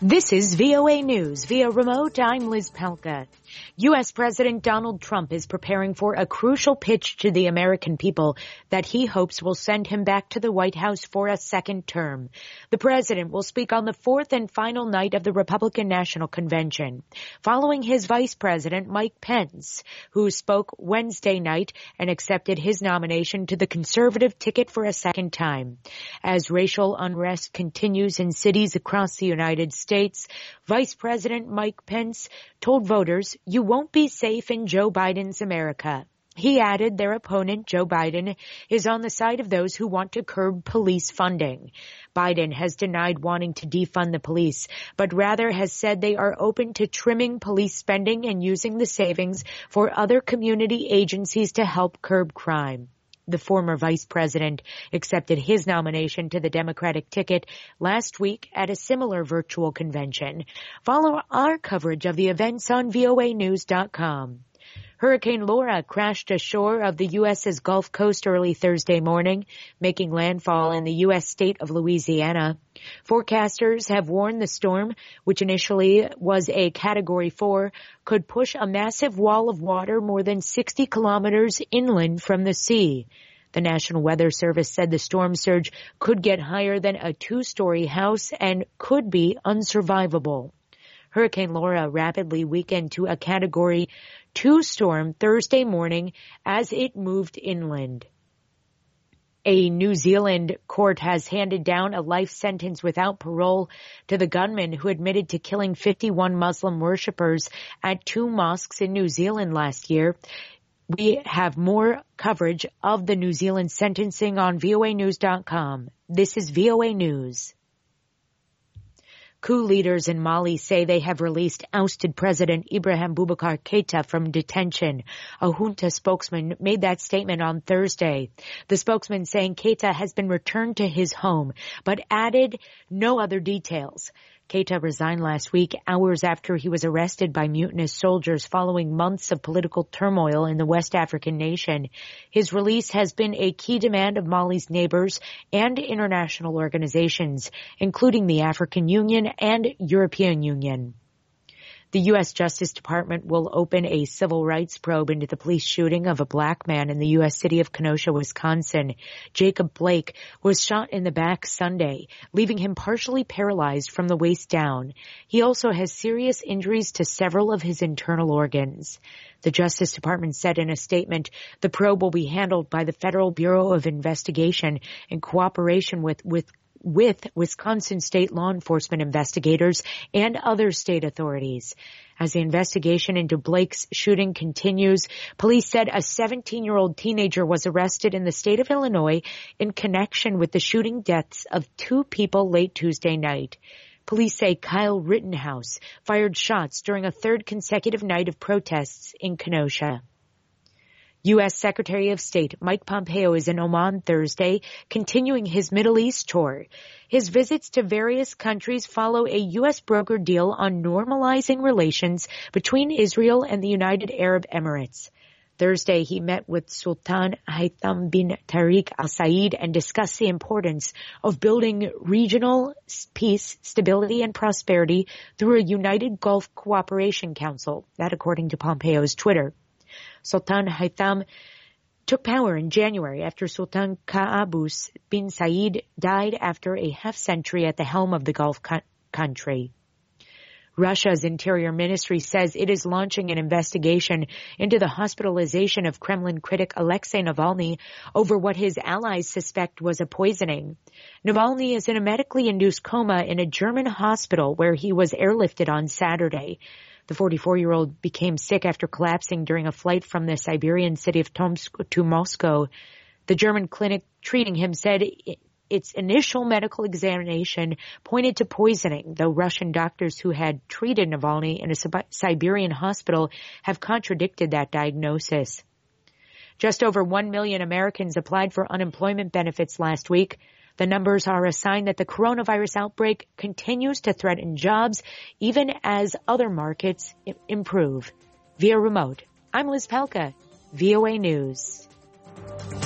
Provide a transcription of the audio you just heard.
This is VOA News. Via remote, I'm Liz Palka. U.S. President Donald Trump is preparing for a crucial pitch to the American people that he hopes will send him back to the White House for a second term. The president will speak on the fourth and final night of the Republican National Convention, following his vice president, Mike Pence, who spoke Wednesday night and accepted his nomination to the conservative ticket for a second time. As racial unrest continues in cities across the United States, Vice President Mike Pence told voters, "You won't be safe in Joe Biden's America." He added their opponent, Joe Biden, is on the side of those who want to curb police funding. Biden has denied wanting to defund the police, but rather has said they are open to trimming police spending and using the savings for other community agencies to help curb crime. The former vice president accepted his nomination to the Democratic ticket last week at a similar virtual convention. Follow our coverage of the events on voanews.com. Hurricane Laura crashed ashore of the U.S.'s Gulf Coast early Thursday morning, making landfall in the U.S. state of Louisiana. Forecasters have warned the storm, which initially was a Category 4, could push a massive wall of water more than 60 kilometers inland from the sea. The National Weather Service said the storm surge could get higher than a two-story house and could be unsurvivable. Hurricane Laura rapidly weakened to a Category 2 storm Thursday morning as it moved inland. A New Zealand court has handed down a life sentence without parole to the gunman who admitted to killing 51 Muslim worshippers at two mosques in New Zealand last year. We have more coverage of the New Zealand sentencing on voanews.com. This is VOA News. Coup leaders in Mali say they have released ousted President Ibrahim Boubacar Keita from detention. A junta spokesman made that statement on Thursday. The spokesman saying Keita has been returned to his home, but added no other details. Keita resigned last week, hours after he was arrested by mutinous soldiers following months of political turmoil in the West African nation. His release has been a key demand of Mali's neighbors and international organizations, including the African Union and European Union. The U.S. Justice Department will open a civil rights probe into the police shooting of a black man in the U.S. city of Kenosha, Wisconsin. Jacob Blake was shot in the back Sunday, leaving him partially paralyzed from the waist down. He also has serious injuries to several of his internal organs. The Justice Department said in a statement, the probe will be handled by the Federal Bureau of Investigation in cooperation with Wisconsin state law enforcement investigators and other state authorities. As the investigation into Blake's shooting continues, police said a 17-year-old teenager was arrested in the state of Illinois in connection with the shooting deaths of two people late Tuesday night. Police say Kyle Rittenhouse fired shots during a third consecutive night of protests in Kenosha. U.S. Secretary of State Mike Pompeo is in Oman Thursday, continuing his Middle East tour. His visits to various countries follow a U.S. brokered deal on normalizing relations between Israel and the United Arab Emirates. Thursday, he met with Sultan Haytham bin Tariq Al Said and discussed the importance of building regional peace, stability, and prosperity through a united Gulf Cooperation Council. That according to Pompeo's Twitter. Sultan Haytham took power in January after Sultan Qaboos bin Said died after a half-century at the helm of the Gulf country. Russia's Interior Ministry says it is launching an investigation into the hospitalization of Kremlin critic Alexei Navalny over what his allies suspect was a poisoning. Navalny is in a medically induced coma in a German hospital where he was airlifted on Saturday. The 44-year-old became sick after collapsing during a flight from the Siberian city of Tomsk to Moscow. The German clinic treating him said its initial medical examination pointed to poisoning, though Russian doctors who had treated Navalny in a Siberian hospital have contradicted that diagnosis. Just over 1 million Americans applied for unemployment benefits last week. The numbers are a sign that the coronavirus outbreak continues to threaten jobs, even as other markets improve. Via remote, I'm Liz Palka, VOA News.